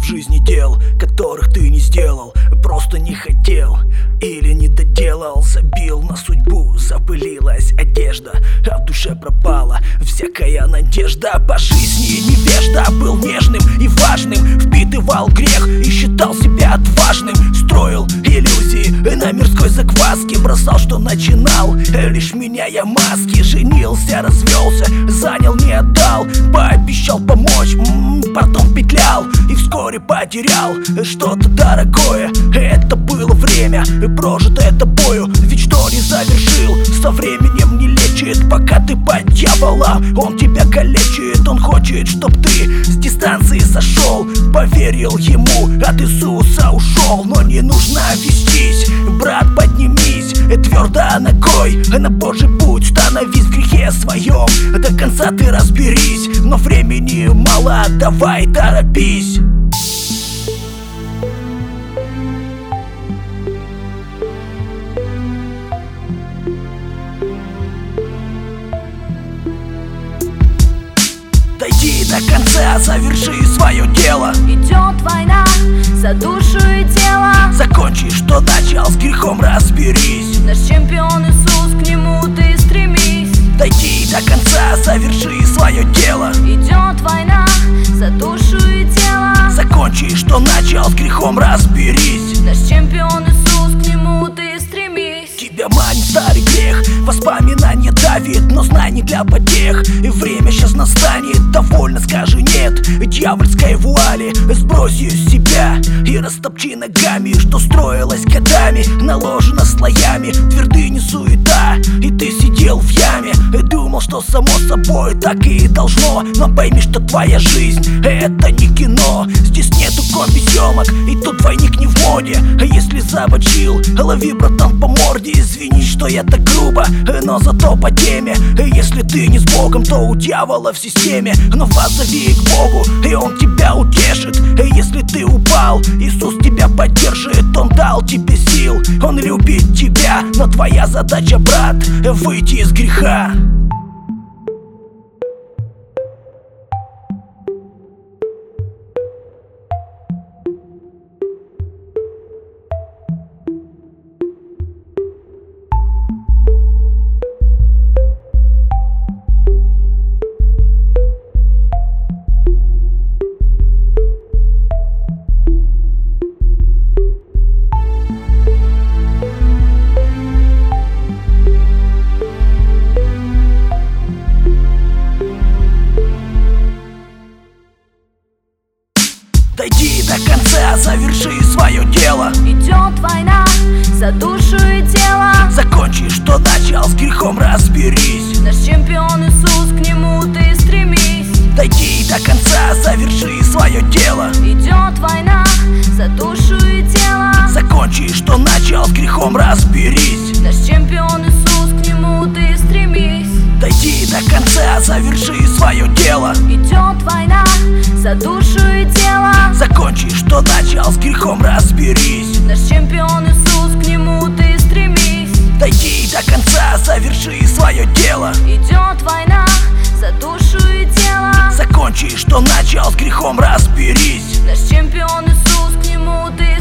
жизни дел, которых ты не сделал, просто не хотел или не доделал. Забил на судьбу, запылилась одежда, а в душе пропала всякая надежда. По жизни невежда, был нежным и важным, впитывал грех и считал себя отважным. Строил иллюзии на мирской закваске, бросал, что начинал, лишь меняя маски. Женился, развелся, занял, не отдал, пообещал помочь, потом петлял и вскоре потерял что-то дорогое. Это было время, прожитое тобою, ведь что не завершил, со временем не лечит. Пока ты под дьяволом, он тебя калечит. Он хочет, чтоб ты с дистанции сошел, поверил ему, от Иисуса ушел. Но не нужно вестись, брат, поднимись твердо ногой на Божий путь, становись в грехе своем, до конца ты разберись. Но времени мало, давай торопись. Дойди до конца, заверши свое дело. Идет война за душу и тело. Закончи, что начал, с грехом разберись. Наш чемпион Иисус, к нему ты стремись. Дойди до конца, заверши свое дело. Идет война за душу и тело. Закончи, что начал, с грехом разберись. Наш чемпион Иисус, к нему ты стремись. Тебя манит старый грех, воспоминания давит, но знай, не для потех. И время сейчас настанет, довольно скажи нет дьявольской вуали, сбрось ее с себя и растопчи ногами, что строилось годами, наложено слоями, твердыни суета. И ты сидел в яме, думал, что само собой так и должно. Но пойми, что твоя жизнь — это не кино. Здесь нету комби-съемок, и тут двойник не в моде. Если забочил, лови, братан, по морде. Извини, что я так грубо, но зато по теме. Если ты не с Богом, то у дьявола в системе. Но воззови к Богу, и Он тебя утешит. Если ты упал, Иисус тебя поддержит. Он дал тебе сил, Он любит тебя. Но твоя задача, брат, выйти из греха. Дойди до конца, заверши свое дело. Идет война за душу и тело. Закончи, что начал, с грехом разберись. Наш чемпион Иисус, к нему ты стремись. Дойди до конца, заверши свое дело. Идет война за душу и тело. Закончи, что начал, с грехом разберись. Наш чемпион Иисус, к нему ты стремись. Дойди до конца, заверши свое дело. Идет война за душу и тело. Закончи, что начал, с грехом разберись. Наш чемпион Иисус, к нему ты стремись. Дойди до конца, заверши свое дело. Идет война за душу и тело. Закончи, что начал, с грехом разберись. Наш чемпион Иисус, к нему ты